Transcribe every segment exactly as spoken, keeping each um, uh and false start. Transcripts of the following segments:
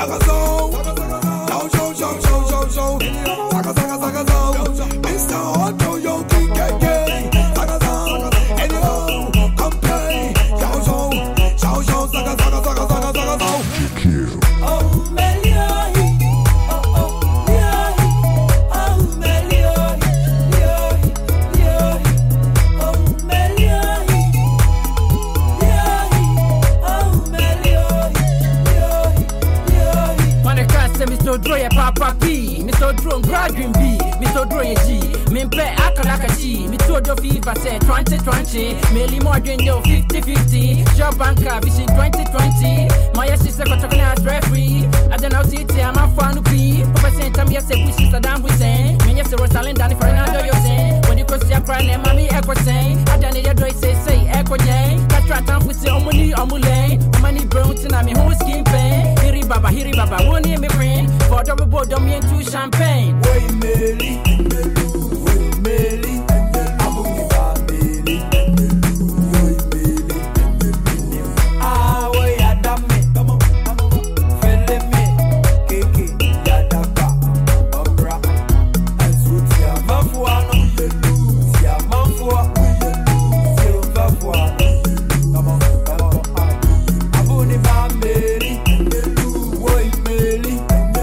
Saga Zone. Yo, yo, yo, yo, yo, yo. Saga, saga, saga Zone. Mister Otto, yo, K K K. Saga Zone. And yo, come play. Yo, yo, yo, yo, saga, saga, saga, saga, saga Zone. Oh, Melio. Oh, oh, Leo. Oh, Melio. Leo, Leo. Oh, Melio. Mister Droye Papa P, Mister Drone Gradwin B, Mister Droye G, Mimpe Akalakachi, Mister Do Fever say twenty twenty, Meli Modern yo fifty fifty, Job Banker Vision twenty twenty, Maya sister Kotokana referee, I don't know city I'm a fan of P, Papa Saint Tamia say we sister Saddam Hussein, Many of the Rosalind Danny Fernando you're saying, when you cross your crying and mommy echo saying, I don't need your droid say say echo yang, Katra Tam with the Omuni Omule, Money Brown to me who's skin pain, Hiri Baba, Hiri Baba, won't hear me friend. For double board, don't mean two champagne. Way Melly, way Melly, Abu Melly, way Melly. Ah, way Adame, come on, feel me, Kiki, Yadaka, Umbra, and Sutia, Mafua, no, you lose, ya Mafua, Silver, come on, come on, Abu Melly, way Melly.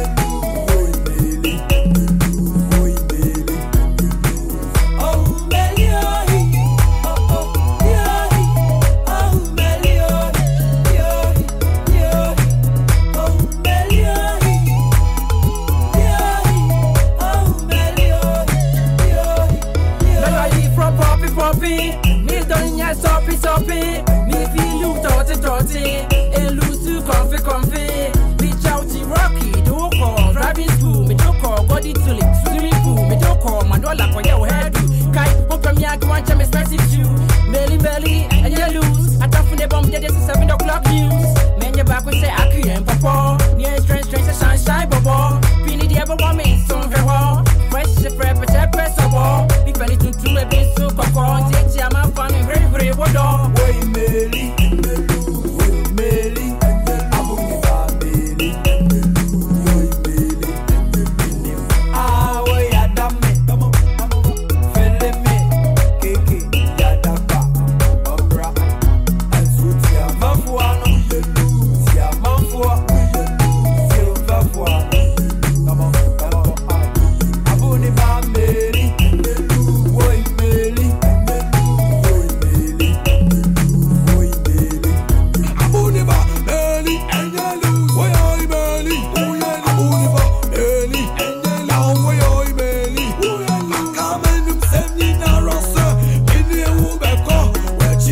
Me don't ya soppy soppy, me feel you dirty dirty, and lose to comfy comfy. Me chouty rocky, do call driving school, me do call body to lick swimming pool, me do call my dollar for your head. Kai, open me out one time expensive shoe, Melly Melly, and you lose. I talk from the bomb, that is seven o'clock news. Man, your back will say I can't papa. Near strange, strange, sunshine, bubble. Penny the ever woman, some very well. Fresh, fresh, press, press, a wall. Be funny to do a bit so cocoa. Take your man from me, very, very well done. Way Melly, way Melly, Abu Melly, way Melly. Ah, way Adame, come on, feel me, Kiki, Yadaka, Umbra, and Sutia, Mafua, no, you lose, ya Mafua, Silver, come on, come on, Abu Melly, way Melly.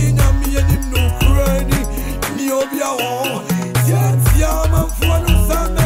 Yeah, yeah, man, for no